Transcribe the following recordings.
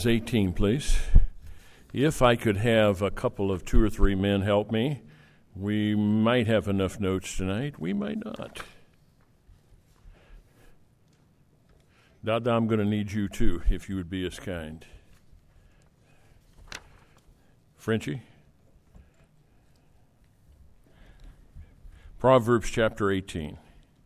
Proverbs 18, please. If I could have a couple of 2 or 3 men help me, we might have enough notes tonight. We might not. Dada, I'm going to need you too, if you would be as kind. Frenchie? Proverbs chapter 18.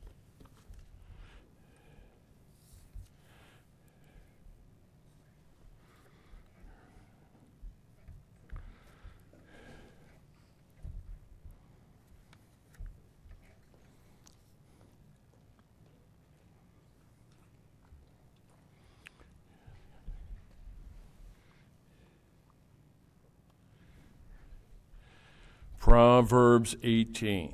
Proverbs 18.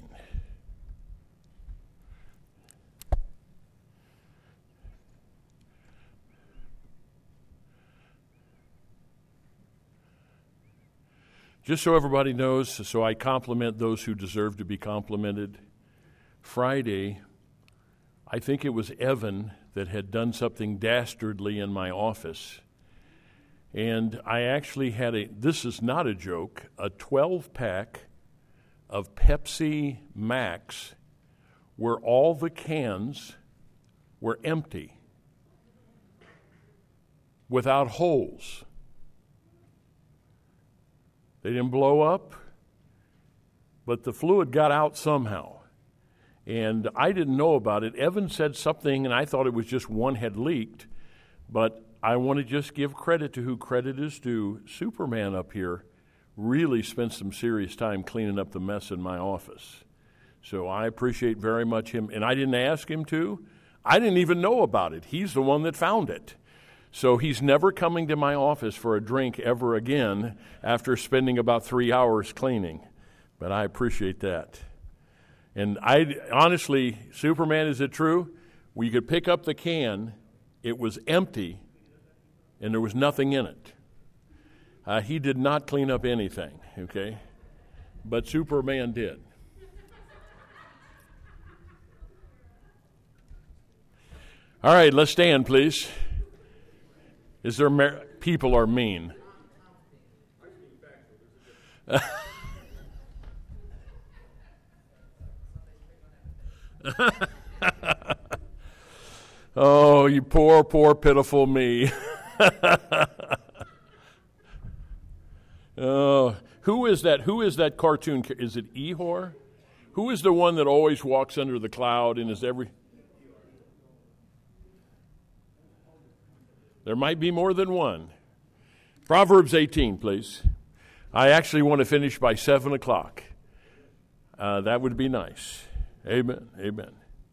Just so everybody knows, so I compliment those who deserve to be complimented. Friday, I think it was Evan that had done something dastardly in my office. And I actually had this is not a joke, a 12-pack of Pepsi Max where all the cans were empty, without holes. They didn't blow up, but the fluid got out somehow. And I didn't know about it. Evan said something, and I thought it was just one had leaked. But I want to just give credit to who credit is due. Superman up here really spent some serious time cleaning up the mess in my office. So I appreciate very much him. And I didn't ask him to. I didn't even know about it. He's the one that found it. So he's never coming to my office for a drink ever again after spending about 3 hours cleaning. But I appreciate that. And I honestly, Superman, is it true? We could pick up the can, it was empty, and there was nothing in it. He did not clean up anything, okay? But Superman did. All right, let's stand, please. Is there people are mean? Oh, you poor, pitiful me. Oh, who is that? Who is that cartoon? Is it Eeyore? Who is the one that always walks under the cloud and is every... There might be more than one. Proverbs 18, please. I actually want to finish by 7 o'clock. That would be nice. Amen. Amen.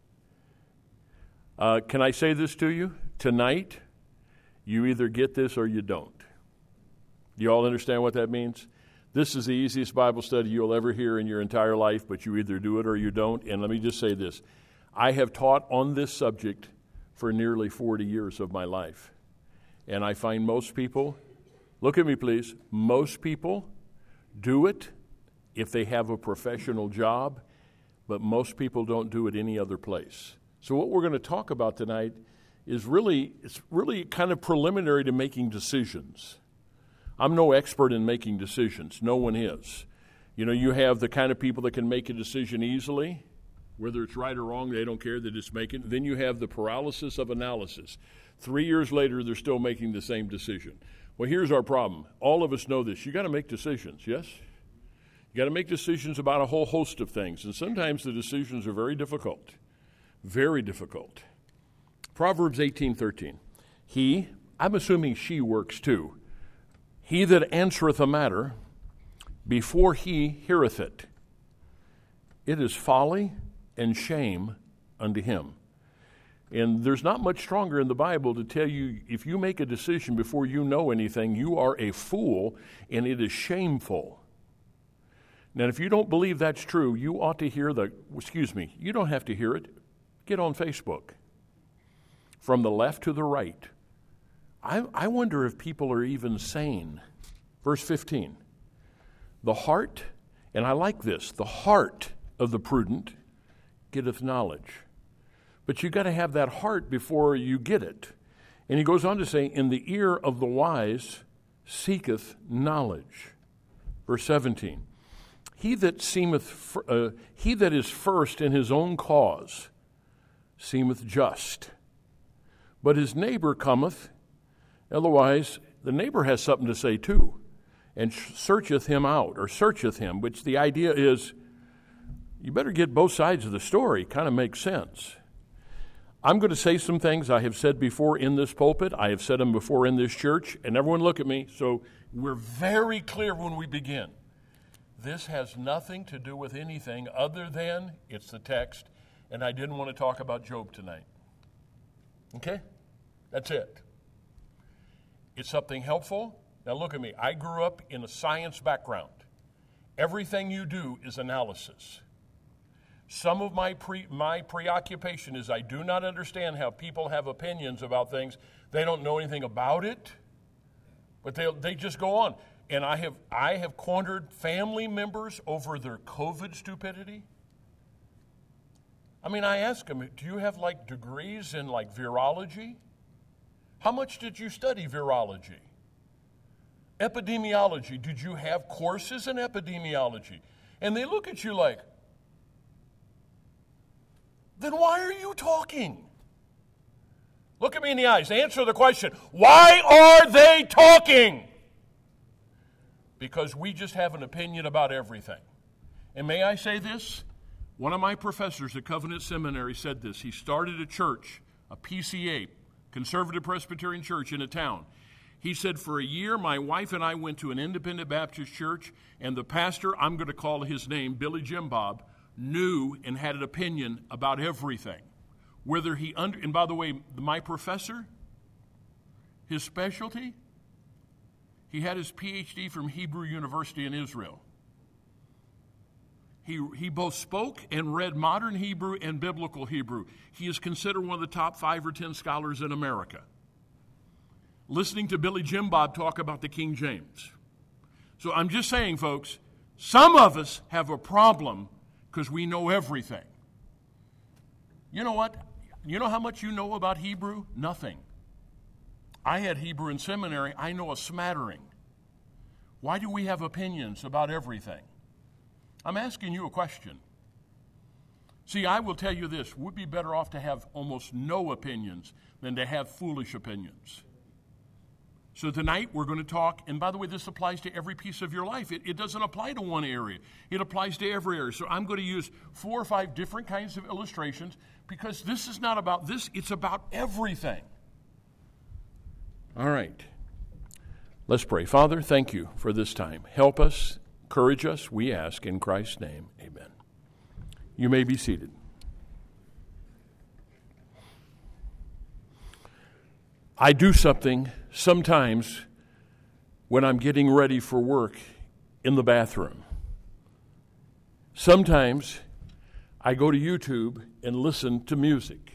Can I say this to you? Tonight, you either get this or you don't. Do you all understand what that means? This is the easiest Bible study you'll ever hear in your entire life, but you either do it or you don't. And let me just say this. I have taught on this subject for nearly 40 years of my life. And I find most people, look at me please, most people do it if they have a professional job, but most people don't do it any other place. So what we're going to talk about tonight is really kind of preliminary to making decisions. I'm no expert in making decisions. No one is. You know, you have the kind of people that can make a decision easily, whether it's right or wrong, they don't care, they just make it. Then you have the paralysis of analysis. 3 years later, they're still making the same decision. Well, here's our problem. All of us know this. You got to make decisions, yes? You got to make decisions about a whole host of things, and sometimes the decisions are very difficult. Very difficult. Proverbs 18:13. I'm assuming she works too. He that answereth a matter before he heareth it, it is folly and shame unto him. And there's not much stronger in the Bible to tell you if you make a decision before you know anything, you are a fool and it is shameful. Now, if you don't believe that's true, you ought to hear you don't have to hear it. Get on Facebook. From the left to the right. I wonder if people are even sane. Verse 15. The heart, and I like this, the heart of the prudent getteth knowledge. But you got to have that heart before you get it. And he goes on to say, in the ear of the wise seeketh knowledge. Verse 17, he that is first in his own cause seemeth just, but his neighbor cometh, otherwise the neighbor has something to say too, and searcheth him out, or searcheth him, which the idea is, you better get both sides of the story. Kind of makes sense. I'm going to say some things I have said before in this pulpit. I have said them before in this church, and everyone look at me, so we're very clear when we begin. This has nothing to do with anything other than it's the text, and I didn't want to talk about Job tonight. Okay? That's it. It's something helpful. Now look at me. I grew up in a science background. Everything you do is analysis. Some of my preoccupation is I do not understand how people have opinions about things. They don't know anything about it, but they just go on. And I have cornered family members over their COVID stupidity. I mean, I ask them, do you have like degrees in like virology? How much did you study virology? Epidemiology, did you have courses in epidemiology? And they look at you like, then why are you talking? Look at me in the eyes. Answer the question. Why are they talking? Because we just have an opinion about everything. And may I say this? One of my professors at Covenant Seminary said this. He started a church, a PCA, Conservative Presbyterian Church in a town. He said, for a year, my wife and I went to an independent Baptist church, and the pastor, I'm going to call his name, Billy Jim Bob, knew and had an opinion about everything. Whether he and by the way, my professor, his specialty, he had his PhD from Hebrew University in Israel. He both spoke and read modern Hebrew and biblical Hebrew. He is considered one of the top 5 or 10 scholars in America. Listening to Billy Jim Bob talk about the King James. So I'm just saying, folks, some of us have a problem because we know everything. You know what? You know how much you know about Hebrew? Nothing. I had Hebrew in seminary. I know a smattering. Why do we have opinions about everything? I'm asking you a question. See, I will tell you this. We'd be better off to have almost no opinions than to have foolish opinions. So tonight we're going to talk, and by the way, this applies to every piece of your life. It doesn't apply to one area. It applies to every area. So I'm going to use 4 or 5 different kinds of illustrations because this is not about this, it's about everything. All right. Let's pray. Father, thank you for this time. Help us, encourage us, we ask in Christ's name. Amen. You may be seated. I do something sometimes when I'm getting ready for work in the bathroom. Sometimes I go to YouTube and listen to music.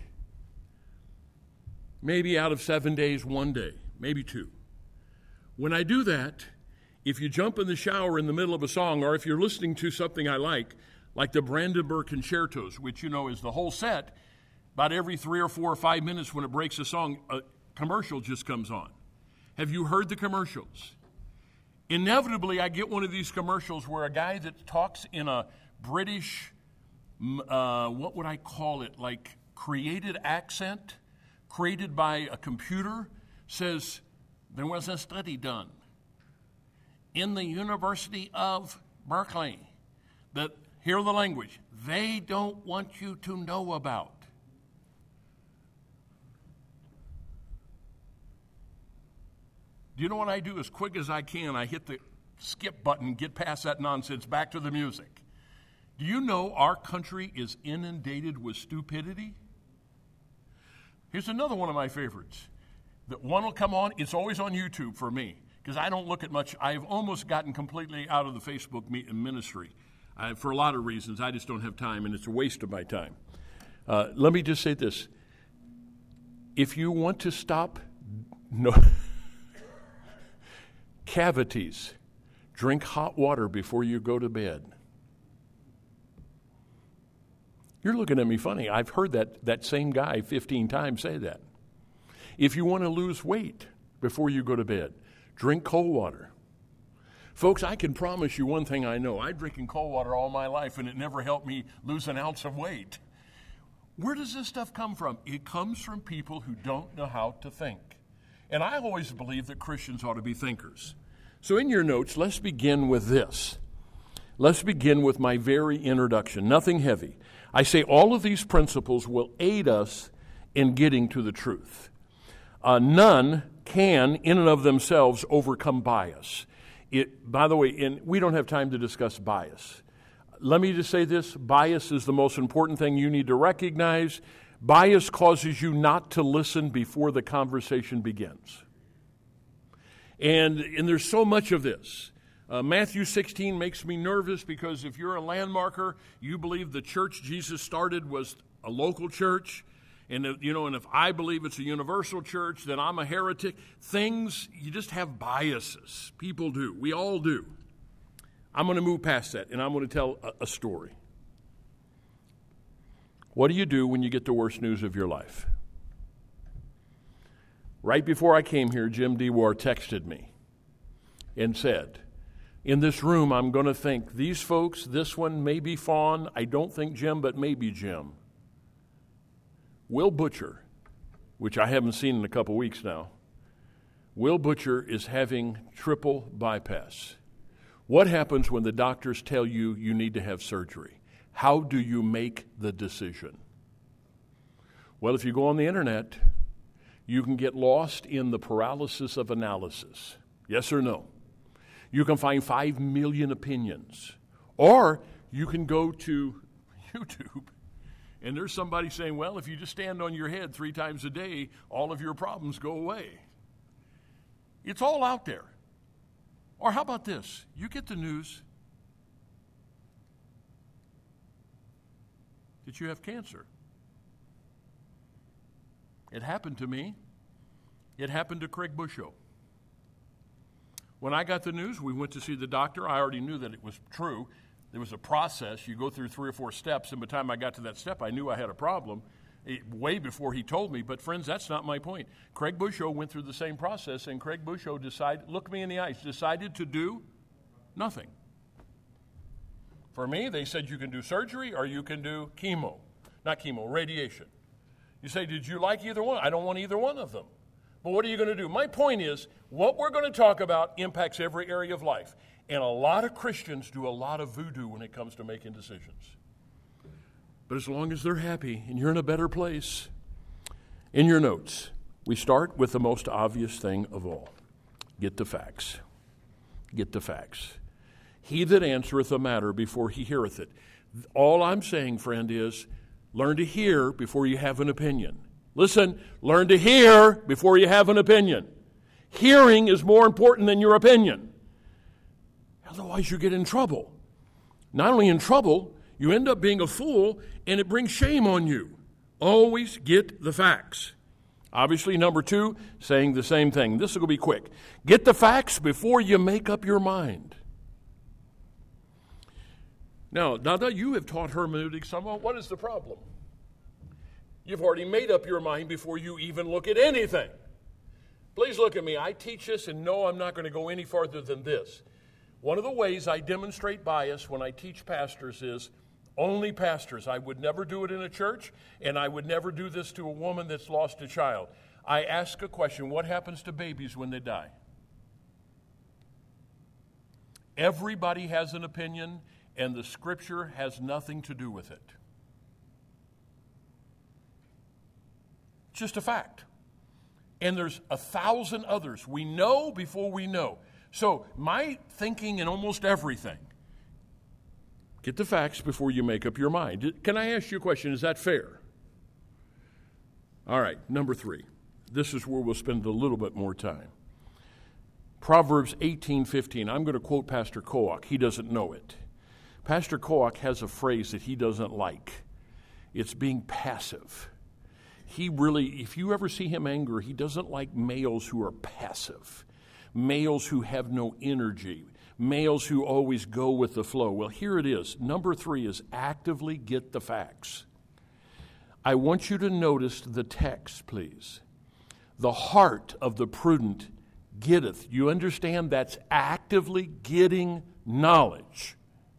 Maybe out of 7 days, 1 day, maybe 2. When I do that, if you jump in the shower in the middle of a song, or if you're listening to something I like the Brandenburg Concertos, which you know is the whole set, about every 3 or 4 or 5 minutes when it breaks a song, a commercial just comes on. Have you heard the commercials? Inevitably, I get one of these commercials where a guy that talks in a British, what would I call it, like created accent, created by a computer, says, there was a study done in the University of Berkeley that, hear the language, they don't want you to know about. Do you know what I do? As quick as I can, I hit the skip button, get past that nonsense, back to the music. Do you know our country is inundated with stupidity? Here's another one of my favorites. That one will come on, it's always on YouTube for me, because I don't look at much. I've almost gotten completely out of the Facebook ministry for a lot of reasons. I just don't have time, and it's a waste of my time. Let me just say this. If you want to stop cavities, drink hot water before you go to bed. You're looking at me funny. I've heard that same guy 15 times say that. If you want to lose weight before you go to bed, drink cold water. Folks, I can promise you one thing I know. I've drinking cold water all my life, and it never helped me lose an ounce of weight. Where does this stuff come from? It comes from people who don't know how to think. And I always believe that Christians ought to be thinkers. So in your notes, let's begin with this. Let's begin with my very introduction. Nothing heavy. I say all of these principles will aid us in getting to the truth. None can, in and of themselves, overcome bias. By the way, and we don't have time to discuss bias. Let me just say this. Bias is the most important thing you need to recognize. Bias causes you not to listen before the conversation begins. And there's so much of this. Matthew 16 makes me nervous because if you're a landmarker, you believe the church Jesus started was a local church. And if I believe it's a universal church, then I'm a heretic. You just have biases. People do. We all do. I'm going to move past that, and I'm going to tell a story. What do you do when you get the worst news of your life? Right before I came here, Jim DeWar texted me and said, in this room, I'm going to think, these folks, this one may be Fawn. I don't think Jim, but maybe Jim. Will Butcher, which I haven't seen in a couple weeks now, Will Butcher is having triple bypass. What happens when the doctors tell you you need to have surgery? How do you make the decision? Well, if you go on the internet, you can get lost in the paralysis of analysis. Yes or no? You can find 5 million opinions. Or you can go to YouTube, and there's somebody saying, well, if you just stand on your head 3 times a day, all of your problems go away. It's all out there. Or how about this? You get the news that you have cancer. It happened to me. It happened to Craig Busho. When I got the news, we went to see the doctor. I already knew that it was true. There was a process. You go through 3 or 4 steps, and by the time I got to that step, I knew I had a problem way before he told me. But friends, that's not my point. Craig Busho went through the same process, and Craig Busho looked me in the eyes, decided to do nothing. For me, they said you can do surgery or you can do radiation. You say, did you like either one? I don't want either one of them. But what are you going to do? My point is, what we're going to talk about impacts every area of life. And a lot of Christians do a lot of voodoo when it comes to making decisions. But as long as they're happy and you're in a better place, in your notes, we start with the most obvious thing of all. Get the facts. Get the facts. He that answereth a matter before he heareth it. All I'm saying, friend, is learn to hear before you have an opinion. Listen, learn to hear before you have an opinion. Hearing is more important than your opinion. Otherwise, you get in trouble. Not only in trouble, you end up being a fool, and it brings shame on you. Always get the facts. Obviously, number 2, saying the same thing. This will be quick. Get the facts before you make up your mind. Now that you have taught hermeneutics somewhat, what is the problem? You've already made up your mind before you even look at anything. Please look at me. I teach this, and no, I'm not going to go any farther than this. One of the ways I demonstrate bias when I teach pastors is only pastors. I would never do it in a church, and I would never do this to a woman that's lost a child. I ask a question, what happens to babies when they die? Everybody has an opinion, and the Scripture has nothing to do with it. It's just a fact. And there's 1,000 others. We know before we know. So my thinking in almost everything, get the facts before you make up your mind. Can I ask you a question? Is that fair? All right, number 3. This is where we'll spend a little bit more time. Proverbs 18:15. I'm going to quote Pastor Koach. He doesn't know it. Pastor Koach has a phrase that he doesn't like. It's being passive. If you ever see him angry, he doesn't like males who are passive, males who have no energy, males who always go with the flow. Well, here it is. Number 3 is actively get the facts. I want you to notice the text, please. The heart of the prudent getteth. You understand that's actively getting knowledge.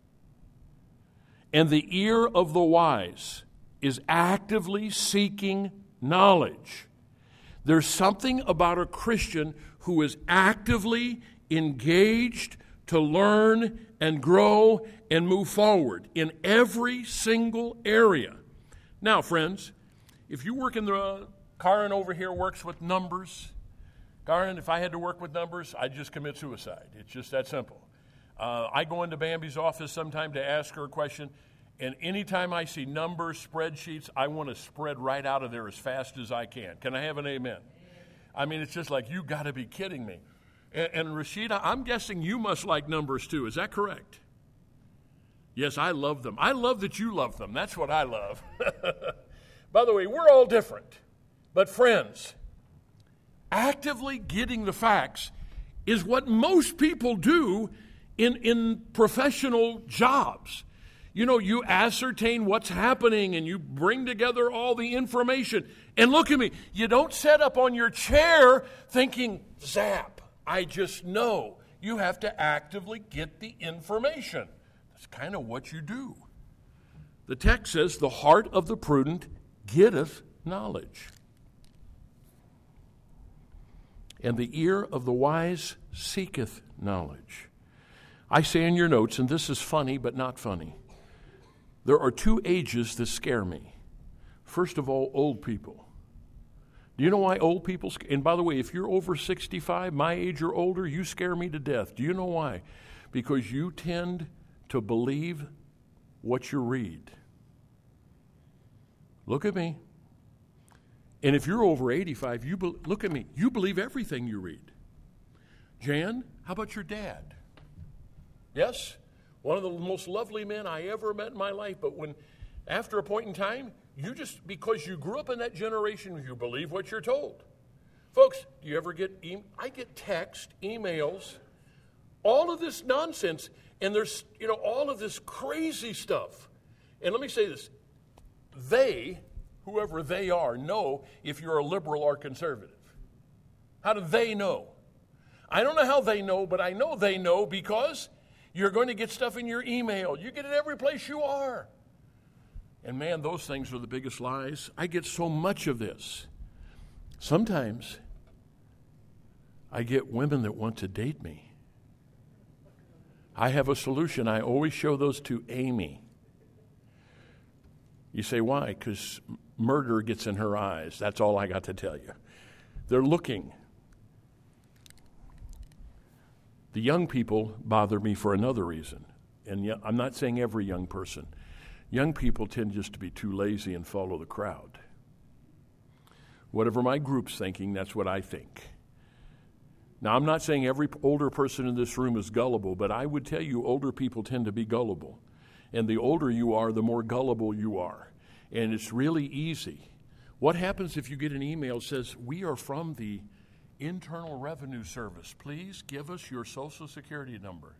And the ear of the wise is actively seeking knowledge. There's something about a Christian who is actively engaged to learn and grow and move forward in every single area. Now, friends, if you work in the, Karen over here works with numbers. Karen, if I had to work with numbers, I'd just commit suicide. It's just that simple. I go into Bambi's office sometime to ask her a question, and anytime I see numbers, spreadsheets, I want to spread right out of there as fast as I can. Can I have an amen? I mean, it's just like, you got to be kidding me. And Rashida, I'm guessing you must like numbers too. Is that correct? Yes, I love them. I love that you love them. That's what I love. By the way, we're all different. But friends, actively getting the facts is what most people do in professional jobs. You know, you ascertain what's happening and you bring together all the information. And look at me, you don't sit up on your chair thinking, zap, I just know. You have to actively get the information. That's kind of what you do. The text says, the heart of the prudent getteth knowledge, and the ear of the wise seeketh knowledge. I say in your notes, and this is funny but not funny, there are two ages that scare me. First of all, old people. Do you know why old people and by the way, if you're over 65, my age or older, you scare me to death. Do you know why? Because you tend to believe what you read. Look at me. And if you're over 85, look at me. You believe everything you read. Jan, how about your dad? Yes? One of the most lovely men I ever met in my life, but when, after a point in time, you just, because you grew up in that generation, you believe what you're told. Folks, do you ever get, I get text, emails, all of this nonsense, and there's, all of this crazy stuff. And let me say this, whoever they are, know if you're a liberal or conservative. How do they know? I don't know how they know, but I know they know because you're going to get stuff in your email. You get it every place you are. And man, those things are the biggest lies. I get so much of this. Sometimes I get women that want to date me. I have a solution. I always show those to Amy. You say, why? Because murder gets in her eyes. That's all I got to tell you. They're looking. The young people bother me for another reason. And I'm not saying every young person. Young people tend just to be too lazy and follow the crowd. Whatever my group's thinking, that's what I think. Now, I'm not saying every older person in this room is gullible, but I would tell you older people tend to be gullible. And the older you are, the more gullible you are. And it's really easy. What happens if you get an email that says, we are from the Internal Revenue Service. Please give us your Social Security number.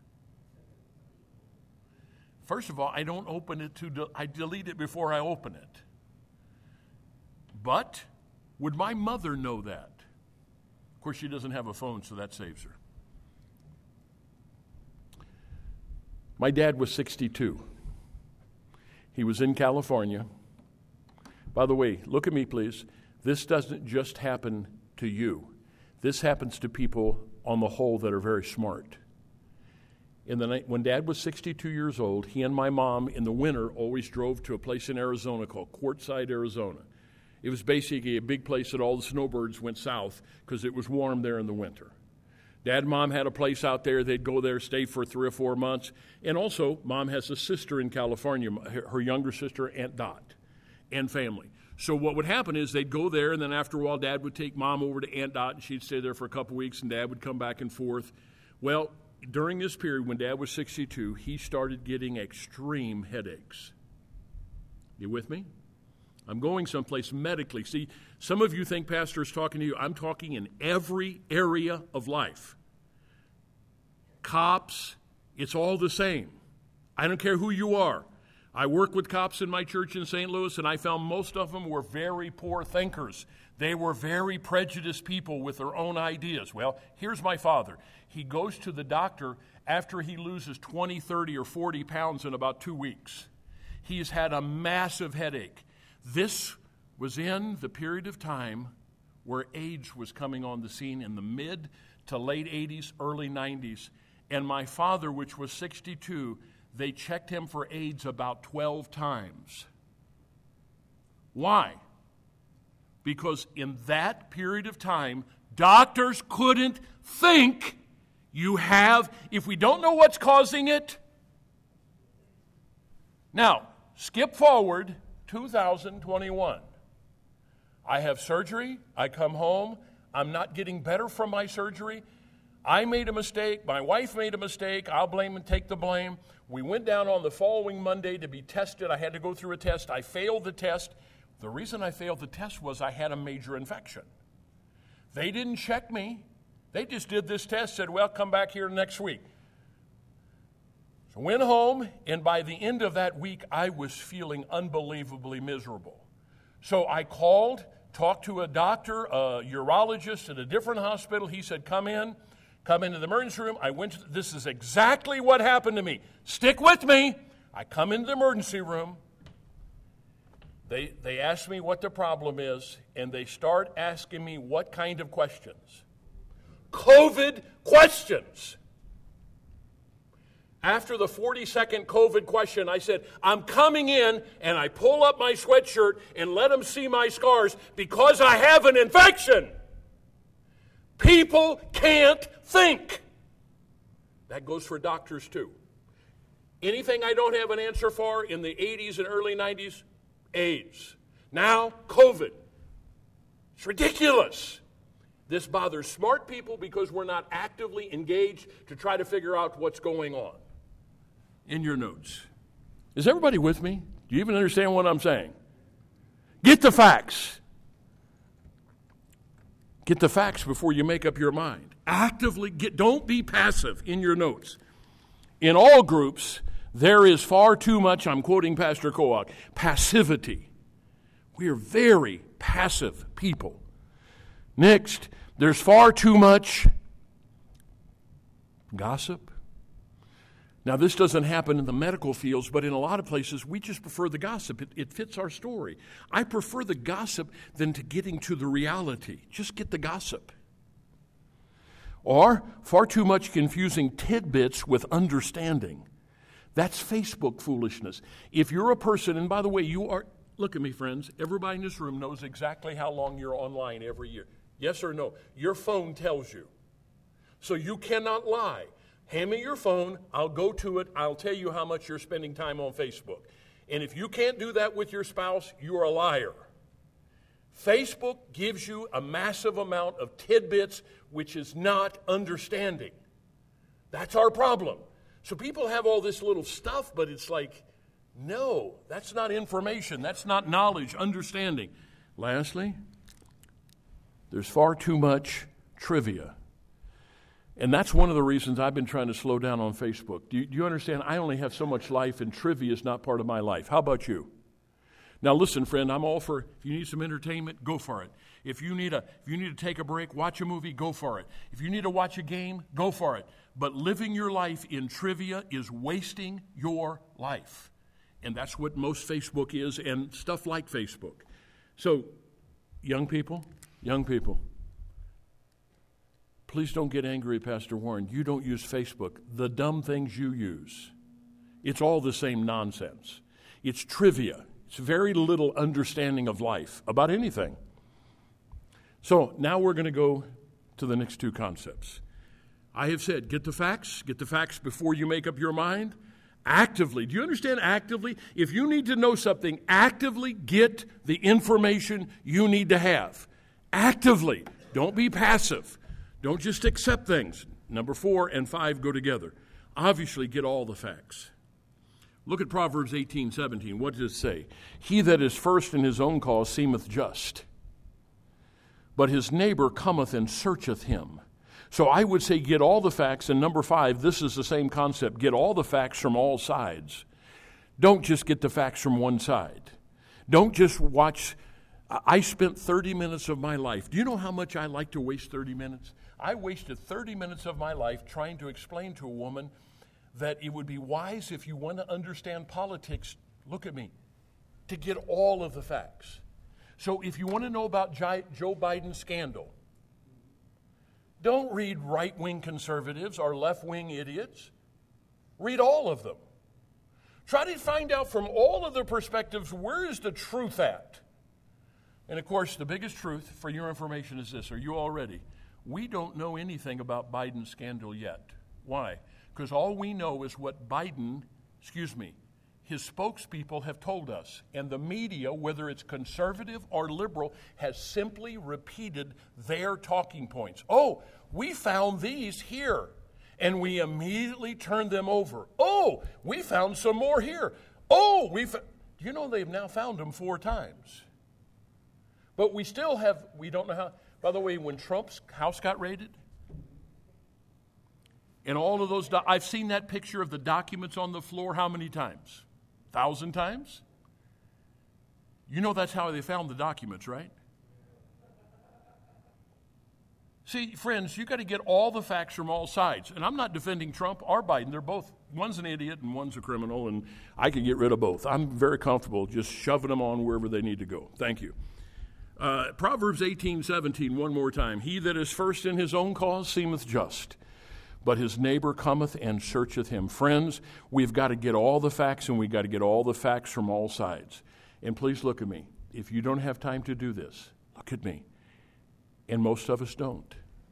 First of all, I don't open it I delete it before I open it. But would my mother know that? Of course, she doesn't have a phone, so that saves her. My dad was 62. He was in California. By the way, look at me, please. This doesn't just happen to you. This happens to people on the whole that are very smart. In the night, when Dad was 62 years old, he and my mom in the winter always drove to a place in Arizona called Quartzsite, Arizona. It was basically a big place that all the snowbirds went south because it was warm there in the winter. Dad and Mom had a place out there. They'd go there, stay for 3 or 4 months. And also, Mom has a sister in California, her younger sister, Aunt Dot, and family. So what would happen is they'd go there, and then after a while, Dad would take Mom over to Aunt Dot, and she'd stay there for a couple weeks, and Dad would come back and forth. Well, during this period, when Dad was 62, he started getting extreme headaches. You with me? I'm going someplace medically. See, some of you think Pastor is talking to you. I'm talking in every area of life. Cops, it's all the same. I don't care who you are. I work with cops in my church in St. Louis, and I found most of them were very poor thinkers. They were very prejudiced people with their own ideas. Well, here's my father. He goes to the doctor after he loses 20, 30, or 40 pounds in about 2 weeks. He's had a massive headache. This was in the period of time where AIDS was coming on the scene in the mid to late 80s, early 90s. And my father, which was 62, they checked him for AIDS about 12 times. Why? Because in that period of time, doctors couldn't think you have, if we don't know what's causing it. Now, skip forward 2021. I have surgery. I come home. I'm not getting better from my surgery. I made a mistake. My wife made a mistake. I'll blame and take the blame. We went down on the following Monday to be tested. I had to go through a test. I failed the test. The reason I failed the test was I had a major infection. They didn't check me. They just did this test, said, well, come back here next week. So I went home, and by the end of that week, I was feeling unbelievably miserable. So I called, talked to a doctor, a urologist at a different hospital. He said, come into the emergency room. This is exactly what happened to me. Stick with me. I come into the emergency room. They ask me what the problem is, and they start asking me what kind of questions. COVID questions. After the 42nd COVID question, I said, I'm coming in, and I pull up my sweatshirt and let them see my scars because I have an infection. People can't think. That goes for doctors too. Anything I don't have an answer for in the 80s and early 90s, AIDS. Now, COVID. It's ridiculous. This bothers smart people because we're not actively engaged to try to figure out what's going on. In your notes. Is everybody with me? Do you even understand what I'm saying? Get the facts. Get the facts before you make up your mind. Actively don't be passive in your notes. In all groups, there is far too much, I'm quoting Pastor Kowak, passivity. We are very passive people. Next, there's far too much gossip. Now, this doesn't happen in the medical fields, but in a lot of places, we just prefer the gossip. It fits our story. I prefer the gossip than to getting to the reality. Just get the gossip. Or far too much confusing tidbits with understanding. That's Facebook foolishness. If you're a person, and by the way, look at me, friends, everybody in this room knows exactly how long you're online every year. Yes or no? Your phone tells you. So you cannot lie. Hand me your phone, I'll go to it, I'll tell you how much you're spending time on Facebook. And if you can't do that with your spouse, you're a liar. Facebook gives you a massive amount of tidbits, which is not understanding. That's our problem. So people have all this little stuff, but it's like, no, that's not information, that's not knowledge, understanding. Lastly, there's far too much trivia. And that's one of the reasons I've been trying to slow down on Facebook. Do you understand? I only have so much life, and trivia is not part of my life. How about you? Now listen, friend, I'm all for, if you need some entertainment, go for it. If you need to take a break, watch a movie, go for it. If you need to watch a game, go for it. But living your life in trivia is wasting your life. And that's what most Facebook is, and stuff like Facebook. So, young people, please don't get angry, Pastor Warren. You don't use Facebook. The dumb things you use, it's all the same nonsense. It's trivia. It's very little understanding of life about anything. So now we're going to go to the next two concepts. I have said, get the facts before you make up your mind. Actively. Do you understand actively? If you need to know something, actively get the information you need to have. Actively. Don't be passive. Don't just accept things. Number 4 and 5 go together. Obviously, get all the facts. Look at Proverbs 18:17. What does it say? He that is first in his own cause seemeth just, but his neighbor cometh and searcheth him. So I would say get all the facts. And number 5, this is the same concept. Get all the facts from all sides. Don't just get the facts from one side. Don't just watch. I spent 30 minutes of my life. Do you know how much I like to waste 30 minutes? I wasted 30 minutes of my life trying to explain to a woman that it would be wise, if you want to understand politics, look at me, to get all of the facts. So if you want to know about Joe Biden's scandal, don't read right-wing conservatives or left-wing idiots. Read all of them. Try to find out from all of their perspectives, where is the truth at? And of course, the biggest truth for your information is this. Are you all ready? We don't know anything about Biden's scandal yet. Why? Because all we know is what his spokespeople have told us. And the media, whether it's conservative or liberal, has simply repeated their talking points. Oh, we found these here. And we immediately turned them over. Oh, we found some more here. Oh, do you know they've now found them 4 times? But we don't know how. By the way, when Trump's house got raided, and all of those, I've seen that picture of the documents on the floor how many times? 1,000 times? You know that's how they found the documents, right? See, friends, you got to get all the facts from all sides. And I'm not defending Trump or Biden. They're both, one's an idiot and one's a criminal, and I can get rid of both. I'm very comfortable just shoving them on wherever they need to go. Thank you. Proverbs 18:17, one more time. He that is first in his own cause seemeth just, but his neighbor cometh and searcheth him. Friends, we've got to get all the facts, and we've got to get all the facts from all sides. And please look at me. If you don't have time to do this, look at me. And most of us don't.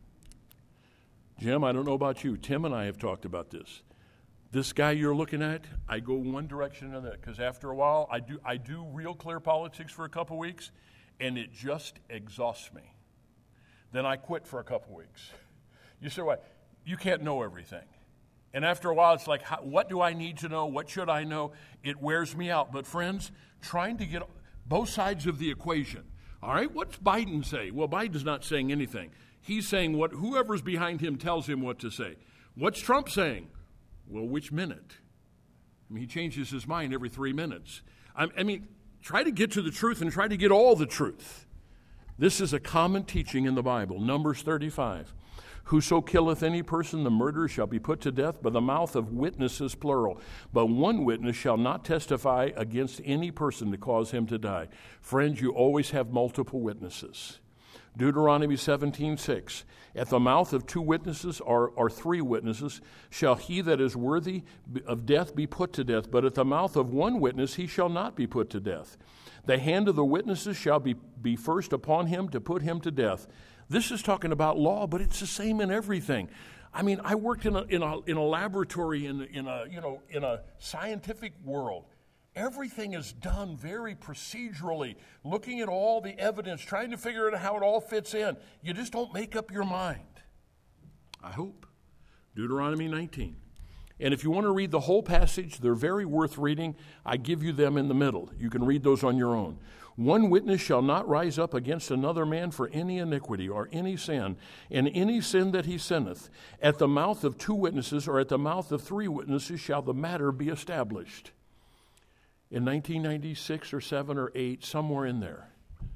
Jim, I don't know about you. Tim and I have talked about this. This guy you're looking at, I go one direction or that, because after a while, I do real clear politics for a couple weeks, and it just exhausts me. Then I quit for a couple weeks. You say, why? You can't know everything. And after a while, it's like, what do I need to know? What should I know? It wears me out. But friends, trying to get both sides of the equation. All right, what's Biden say? Well, Biden's not saying anything. He's saying what whoever's behind him tells him what to say. What's Trump saying? Well, which minute? I mean, he changes his mind every 3 minutes. I mean, try to get to the truth and try to get all the truth. This is a common teaching in the Bible. Numbers 35. Whoso killeth any person, the murderer shall be put to death by the mouth of witnesses, plural. But one witness shall not testify against any person to cause him to die. Friends, you always have multiple witnesses. Deuteronomy 17:6. At the mouth of 2 witnesses or 3 witnesses shall he that is worthy of death be put to death. But at the mouth of 1 witness he shall not be put to death. The hand of the witnesses shall be first upon him to put him to death. This is talking about law, but it's the same in everything. I mean, I worked in a laboratory in a scientific world. Everything is done very procedurally, looking at all the evidence, trying to figure out how it all fits in. You just don't make up your mind. I hope. Deuteronomy 19. And if you want to read the whole passage, they're very worth reading. I give you them in the middle. You can read those on your own. 1 witness shall not rise up against another man for any iniquity or any sin, and any sin that he sinneth. At the mouth of 2 witnesses or at the mouth of 3 witnesses shall the matter be established. In 1996 or 7 or 8, somewhere in there,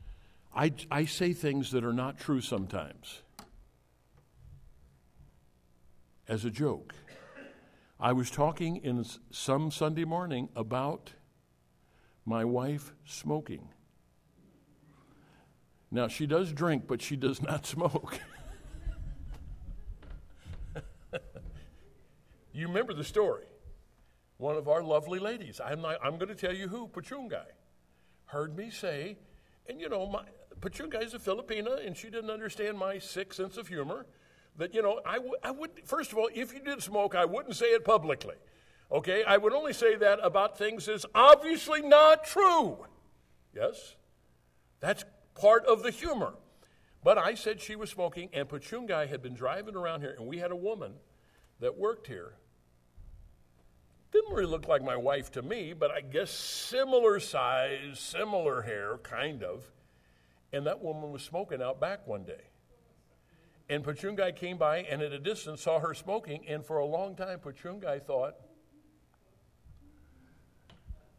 I say things that are not true sometimes. As a joke. I was talking in some Sunday morning about my wife smoking. Now, she does drink, but she does not smoke. You remember the story. One of our lovely ladies, I'm going to tell you who, Pachungai, heard me say, and Pachungai is a Filipina, and she didn't understand my sick sense of humor, that, I would, first of all, if you did smoke, I wouldn't say it publicly. Okay? I would only say that about things that's obviously not true. Yes? That's part of the humor. But I said she was smoking, and Pachungai had been driving around here, and we had a woman that worked here. Didn't really look like my wife to me, but I guess similar size, similar hair, kind of. And that woman was smoking out back one day. And Pachungai came by and at a distance saw her smoking, and for a long time Pachungai thought,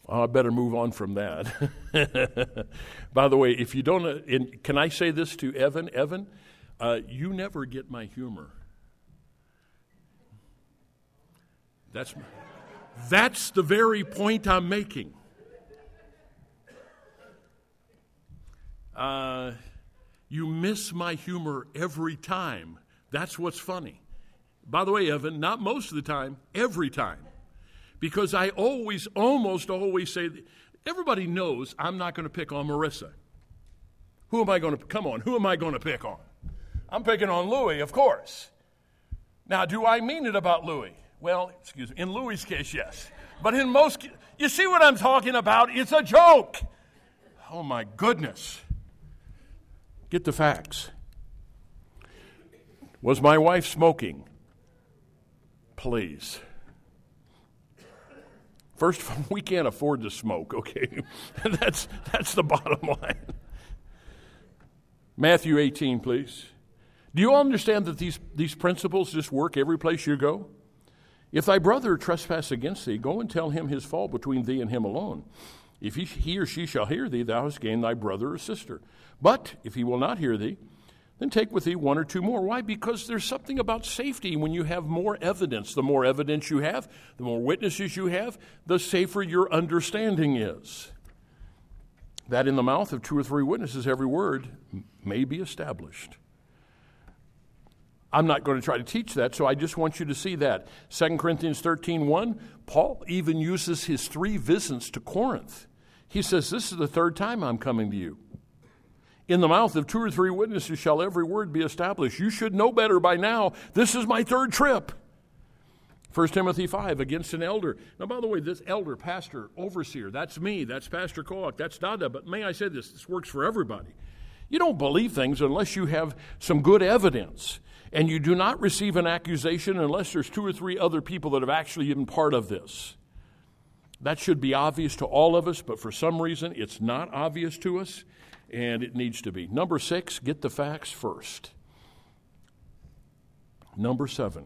I better move on from that. By the way, if you don't, can I say this to Evan? Evan, you never get my humor. That's the very point I'm making. You miss my humor every time. That's what's funny. By the way, Evan, not most of the time, every time. Because I almost always say, everybody knows I'm not going to pick on Marissa. Who am I going to pick on? I'm picking on Louis, of course. Now, do I mean it about Louis? Well, excuse me, in Louis' case, yes. But in most, you see what I'm talking about? It's a joke. Oh, my goodness. Get the facts. Was my wife smoking? Please. First of all, we can't afford to smoke, okay? That's the bottom line. Matthew 18, please. Do you all understand that these principles just work every place you go? If thy brother trespass against thee, go and tell him his fault between thee and him alone. If he or she shall hear thee, thou hast gained thy brother or sister. But if he will not hear thee, then take with thee one or two more. Why? Because there's something about safety when you have more evidence. The more evidence you have, the more witnesses you have, the safer your understanding is. That in the mouth of 2 or 3 witnesses every word may be established. I'm not going to try to teach that, so I just want you to see that. 2 Corinthians 13:1, Paul even uses his 3 visits to Corinth. He says, this is the 3rd time I'm coming to you. In the mouth of 2 or 3 witnesses shall every word be established. You should know better by now. This is my 3rd trip. 1 Timothy 5, against an elder. Now, by the way, this elder, pastor, overseer, that's me, that's Pastor Koak, that's Dada, but may I say this works for everybody. You don't believe things unless you have some good evidence, and you do not receive an accusation unless there's 2 or 3 other people that have actually been part of this. That should be obvious to all of us, but for some reason it's not obvious to us, and it needs to be. Number 6, get the facts first. Number 7,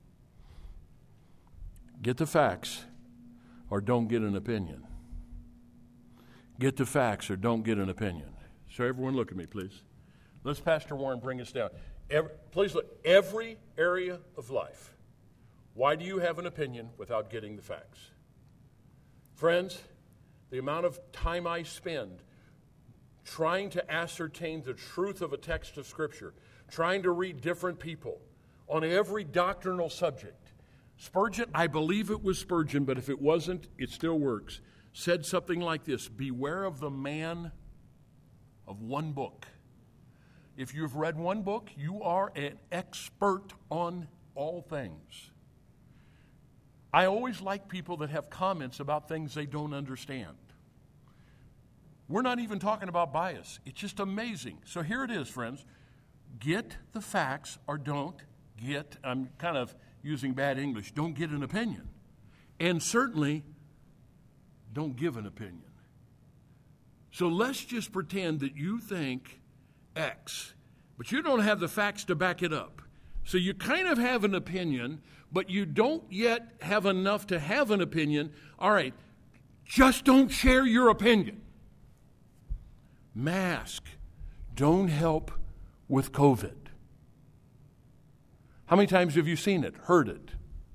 get the facts or don't get an opinion. Get the facts or don't get an opinion. So everyone look at me, please. Let's Pastor Warren bring us down. Please look, every area of life. Why do you have an opinion without getting the facts? Friends, the amount of time I spend trying to ascertain the truth of a text of Scripture, trying to read different people on every doctrinal subject. Spurgeon, I believe it was Spurgeon, but if it wasn't, it still works, said something like this: beware of the man of one book. If you've read one book, you are an expert on all things. I always like people that have comments about things they don't understand. We're not even talking about bias. It's just amazing. So here it is, friends. Get the facts or don't get, I'm kind of using bad English, don't get an opinion. And certainly don't give an opinion. So let's just pretend that you think X, but you don't have the facts to back it up. So you kind of have an opinion, but you don't yet have enough to have an opinion. All right, just don't share your opinion. Mask don't help with COVID. How many times have you seen it, heard it?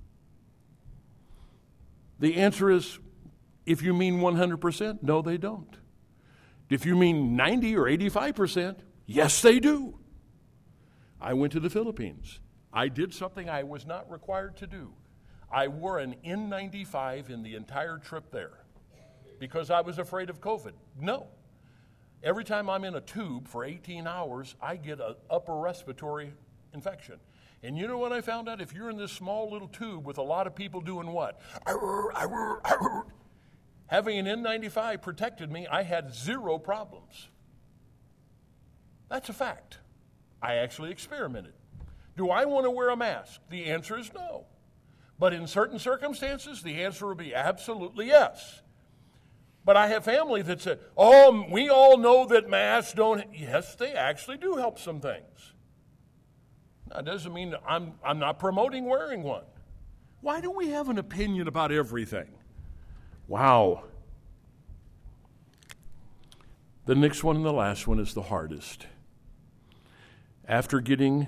The answer is, if you mean 100%, no, they don't. If you mean 90 or 85%, yes, they do. I went to the Philippines. I did something I was not required to do. I wore an N95 in the entire trip there because I was afraid of COVID. No. Every time I'm in a tube for 18 hours, I get an upper respiratory infection. And you know what I found out? If you're in this small little tube with a lot of people doing what? Having an N95 protected me. I had 0 problems. That's a fact. I actually experimented. Do I want to wear a mask? The answer is no. But in certain circumstances, the answer will be absolutely yes. But I have family that said, oh, we all know that masks don't. Yes, they actually do help some things. That doesn't mean I'm not promoting wearing one. Why do we have an opinion about everything? Wow. The next one and the last one is the hardest. After getting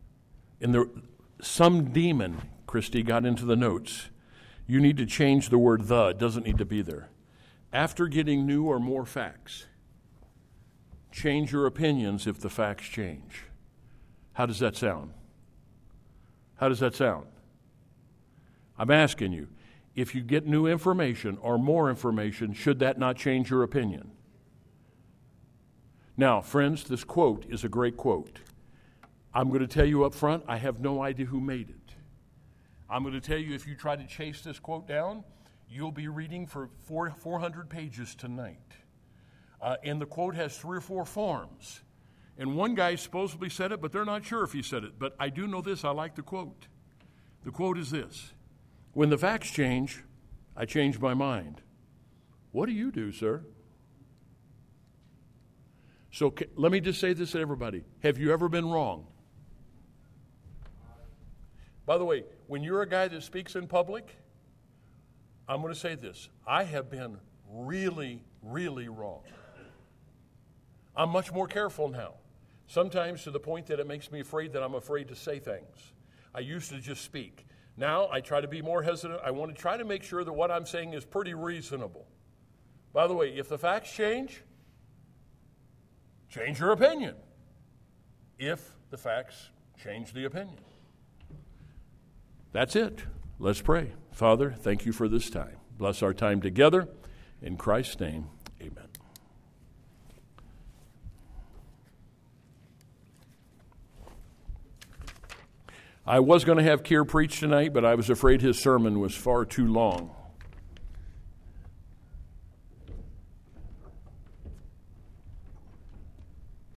some demon, Christy, got into the notes. You need to change the word the. It doesn't need to be there. After getting new or more facts, change your opinions if the facts change. How does that sound? How does that sound? I'm asking you, if you get new information or more information, should that not change your opinion? Now, friends, this quote is a great quote. I'm going to tell you up front, I have no idea who made it. I'm going to tell you, if you try to chase this quote down, you'll be reading for 400 pages tonight. And the quote has 3 or 4 forms. And one guy supposedly said it, but they're not sure if he said it. But I do know this, I like the quote. The quote is this: when the facts change, I change my mind. What do you do, sir? So let me just say this to everybody. Have you ever been wrong? By the way, when you're a guy that speaks in public, I'm going to say this. I have been really, really wrong. I'm much more careful now. Sometimes to the point that it makes me afraid that I'm afraid to say things. I used to just speak. Now I try to be more hesitant. I want to try to make sure that what I'm saying is pretty reasonable. By the way, if the facts change your opinion. If the facts change the opinion. That's it. Let's pray. Father, thank you for this time. Bless our time together. In Christ's name, amen. I was going to have Keir preach tonight, but I was afraid his sermon was far too long.